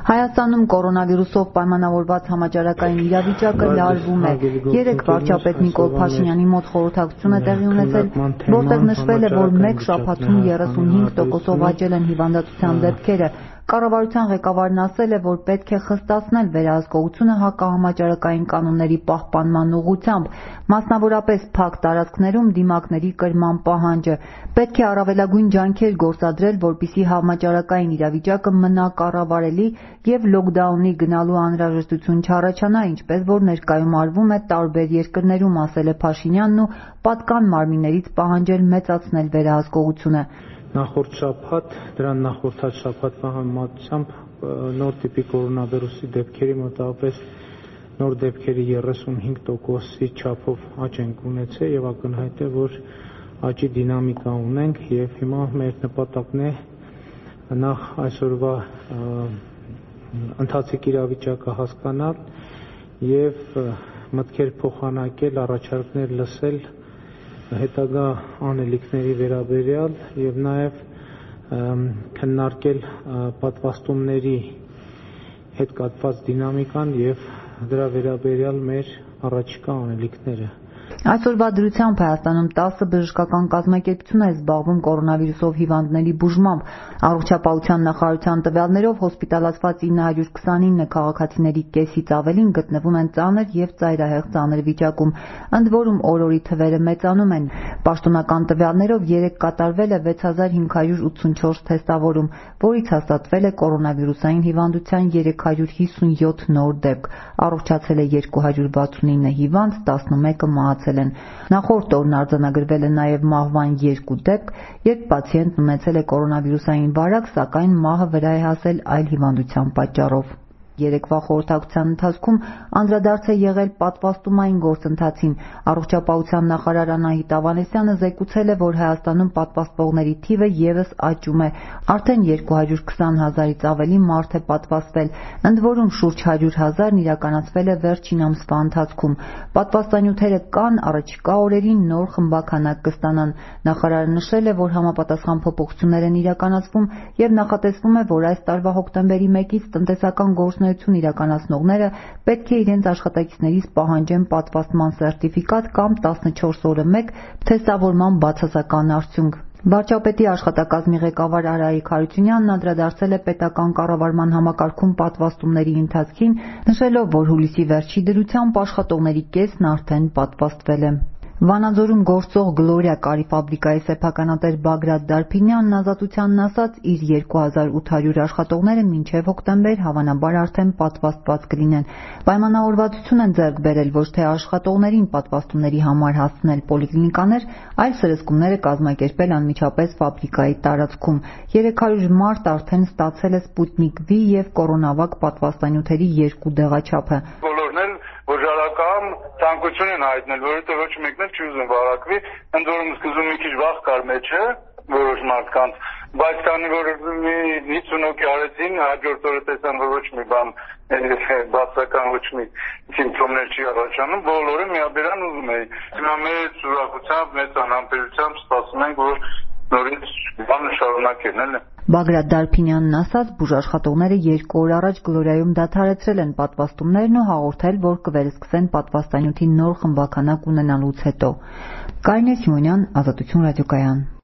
Հայաստանում կորոնավիրուսով պայմանավորված համաճարակային իրավիճակը լարվում է։ Երեկ վարչապետ Նիկոլ Փաշինյանի մոտ խորհրդակցություն է տեղի ունեցել, որտեղ նշվել է, որ մեկ շաբաթում 35%-ով աճել են հիվանդացության դեպքերը։ Կառավարության ղեկավարն ասել է, որ պետք է խստացնել վերահսկողությունը հակահամաճարակային կանոնների պահպանման ուղղությամբ, մասնավորապես փակ տարածքներում դիմակների կրման պահանջը։ Պետք է առավելագույն ջանքեր գործադրել, որպեսզի համաճարակային իրավիճակը մնա կառավարելի և լոքդաունի գնալու անհրաժեշտություն չառաջանա, ինչպես որ ներկայում արվում է տարբեր երկրներում, ասել է Փաշինյանն ու պատկան մարմիններից պահանջել մեծացնել վերահսկողությունը։ Նախորդ շաբաթ, դրան նախորդած շաբաթվա համեմատությամբ նոր տիպի կորոնավիրուսի դեպքերի մոտավորապես նոր դեպքերի 35%-ի չափով աճ ենք ունեցել եւ ակնհայտ է, որ աճի դինամիկա ունենք եւ հիմա մեր նպատակն է նախ այսօրվա ընթացիկ իրավիճակը հասկանալ եւ մտքեր փոխանակել, առաջարկներ լսել հետագա անելիքների վերաբերյալ եւ նաեւ քննարկել պատվաստումների հետ կապված դինամիկան եւ դրա վերաբերյալ մեր առաջիկա անելիքները։ Այսօրվա դրությամբ Հայաստանում 10 բժշկական կազմակերպություն է զբաղվում կորոնավիրուսով հիվանդների բուժմամբ։ Առողջապահության նախարարության տվյալներով հոսպիտալացված 929 քաղաքացիների կեսից ավելին գտնվում են ծանր եւ ծայրահեղ ծանր վիճակում, ընդ որում օրորի թվերը մեծանում են։ Պաշտոնական տվյալներով երեկ կատարվել է 6584 թեստավորում, որից հաստատվել է կորոնավիրուսային հիվանդության 357 նոր դեպք։ Առողջացել է 269 հիվանդ, 11-ը մահացել են։ Նախորդ օրն արձանագրվել է նաև մահվան 2 դեպք, երբ պացիենտն ունեցել է կորոնավիրուսային վարակ, սակայն մահը վրա է հասել այլ հիվանդության պատճառով։ Երեկվա խորհրդակցության ընթացքում անդրադարձ է եղել պատվաստումային գործընթացին։ Առողջապահության նախարար Անահիտ Ավանեսյանը զեկուցել է, որ Հայաստանում պատվաստվողների թիվը ևս աճում է։ Արդեն 220 հազարից ավելի մարդ է պատվաստվել, ընդ որում շուրջ 100 հազարն իրականացվել է վերջին ամսվա ընթացքում։ Պատվաստանյութերը կան, առաջիկա օրերին նոր խմբաքանակ կստանան։ Նախարարը նշել է, որ համապատասխան փոփոխություններ են իրականացվում եւ նախատեսվում է, որ այս տարվա հոկտեմբերի 1-ից տնտեսական գործունեություն իրականացնողները պետք է իրենց աշխատակիցներից պահանջեն պատվաստման սերտիֆիկատ կամ 14 օրը մեկ թեստավորման բացասական արդյունք։ Վարչապետի աշխատակազմի ղեկավար Արայիկ Հարությունյանն անդրադարձել է պետական կառավարման համակարգում պատվաստումների ընթացքին, նշելով, որ հուլիսի վերջի դրությամբ աշխատողների կեսն արդեն պատվաստվել է։ Վանաձորում գործող Գլորիա կարի ֆաբրիկայի սեփականատեր Բագրատ Դարփինյանն Ազատությանն ասաց, իր 2800 աշխատողները մինչև հոկտեմբեր հավանաբար արդեն պատվաստված կլինեն։ Պայմանավորվածություն են ձեռք բերել ոչ թե աշխատողներին պատվաստումների համար հասցնել պոլիկլինիկաներ, այլ սրսկումները կազմակերպել անմիջապես ֆաբրիկայի տարածքում։ 300 մարդ արդեն ստացել է Սպուտնիկ V եւ կորոնավակ պատվաստանյութերի 2 դեղաչափը։ Օժարական ցանկություն են հայտնել, որովհետև ոչ մեկն էլ չի ուզում վարակվի, ընդ որում սկզբում մի քիչ վախ կար մեջը որոշ մարդկանց, բայց քանի որ մի 50 հոգի արեցին, հաջորդ օրը տեսան, որ ոչ մի բան բացական ոչ մի սիմպտոմներ չի առաջանում, բոլորը միաբերան ուզում էին։ Հիմա մեծ ուրախությամբ, մեծ անհամբերությամբ սպասում ենք, որ նորից բանը շարունակեն, էլի։ Բագրատ Դարփինյանն ասաց, բուժաշխատողները 2 օր առաջ Գլորիայում դադարեցրել են պատվաստումներն ու հաղորդել, որ կվերսկսեն պատվաստանյութի նոր խմբաքանակ ունենալուց հետո։ Կարինե Սիմոնյան, Ազատություն ռադիոկայան։